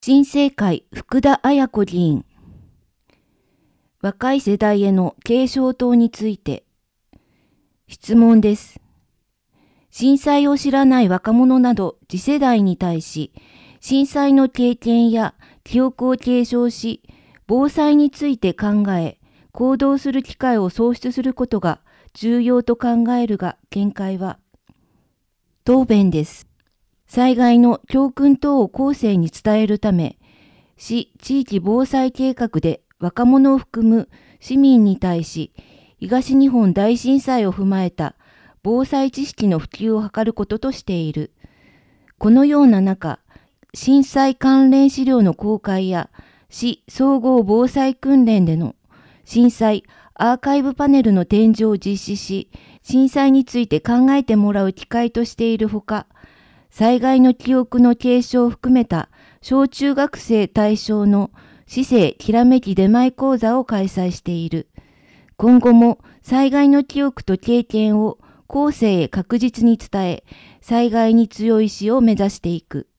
新政会福田彩子議員。若い世代への継承等について。質問です。震災を知らない若者など次世代に対し、震災の経験や記憶を継承し、防災について考え、行動する機会を創出することが重要と考えるが、見解は。答弁です。災害の教訓等を後世に伝えるため、市地域防災計画で若者を含む市民に対し、東日本大震災を踏まえた防災知識の普及を図ることとしている。このような中、震災関連資料の公開や市総合防災訓練での震災アーカイブパネルの展示を実施し、震災について考えてもらう機会としているほか、災害の記憶の継承を含めた小中学生対象の市政きらめき出前講座を開催している。今後も災害の記憶と経験を後世へ確実に伝え、災害に強い市を目指していく。